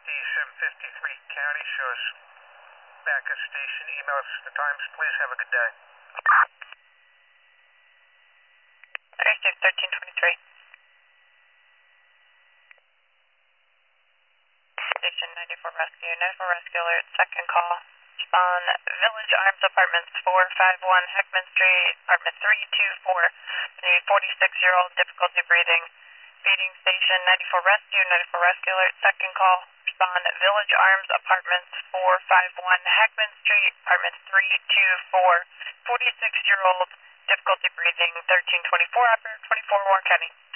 5753 County shows backup station. Email us the times, please. Have a good day. 1323. Station 94 Rescue. 94 Rescue Alert. Second call. Respond. Village Arms Apartments 451 Heckman Street. Apartment 324. The 46-year-old difficulty breathing. Feeding station 94 Rescue. 94 Rescue Alert. Second call. Respond. Village Arms Apartments 451 Heckman Street. Apartment 324. 46-year-old difficulty breathing. 1324 Upper 24 Warren County.